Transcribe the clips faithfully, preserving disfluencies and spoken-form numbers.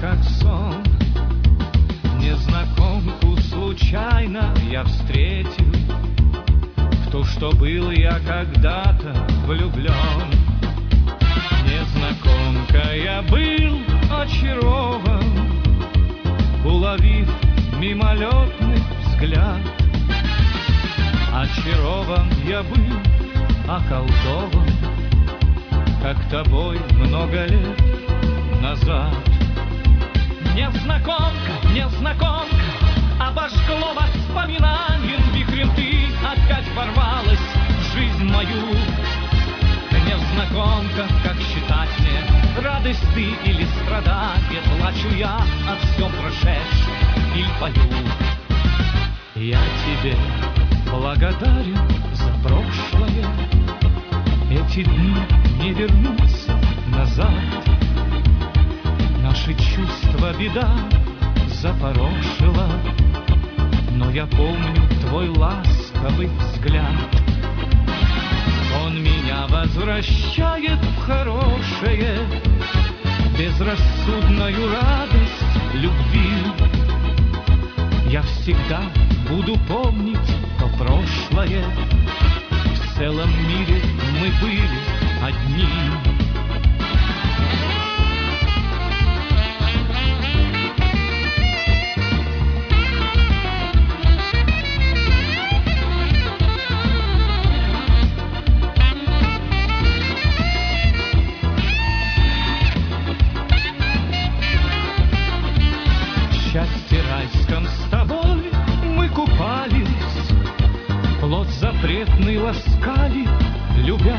как сон. Незнакомку случайно я встретил, в ту, что был я когда-то влюблен. Незнакомка, я был очарован, уловив мимолетный взгляд. Очарован я был, околдован, как тобой много лет назад. Незнакомка, незнакомка, обожгло воспоминанием вихрем. Ты опять ворвалась в жизнь мою. Незнакомка, как считать мне, радость ты или страдание? Плачу я о всем прошедшем или пою? Я тебе благодарен за прошлое. Эти дни не вернутся назад. Наши чувства беда запорошила, но я помню твой ласковый взгляд. Он меня возвращает в хорошее, безрассудную радость любви. Я всегда буду помнить то прошлое. В целом мире мы были одни. В счастье райском с тобой мы купались, плод запретный ласкали, любя.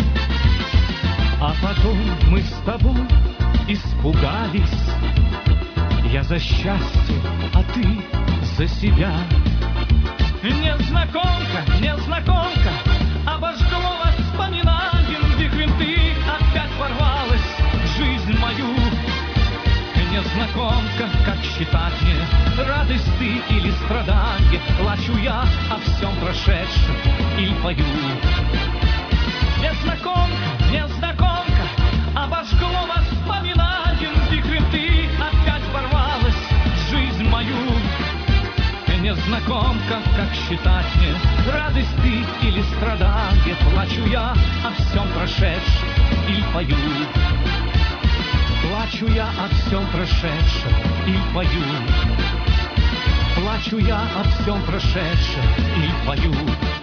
А потом мы с тобой испугались. Я за счастье, а ты за себя. Незнакомка, незнакомка, обожгло воспоминанием вихрем. Ты опять ворвалась в жизнь мою. Незнакомка, как считать мне, радость ты или страдание? Плачу я о всем прошедшем или пою? Незнакомка, незнакомка, обожгло воспоминанием вихрем. Ты опять ворвалась в жизнь мою. Незнакомка, как считать мне, радость ты или страдание? Плачу я о всем прошедшем или пою? Плачу я о всем прошедшем и пою. Плачу я о всем прошедшем и пою.